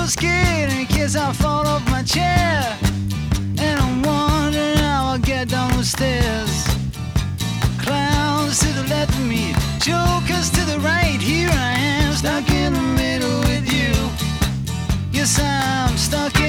scared in case I fall off my chair. And I'm wondering how I'll get down the stairs. Clowns to the left of me, jokers to the right. Here I am, stuck in the middle with you. Yes, I'm stuck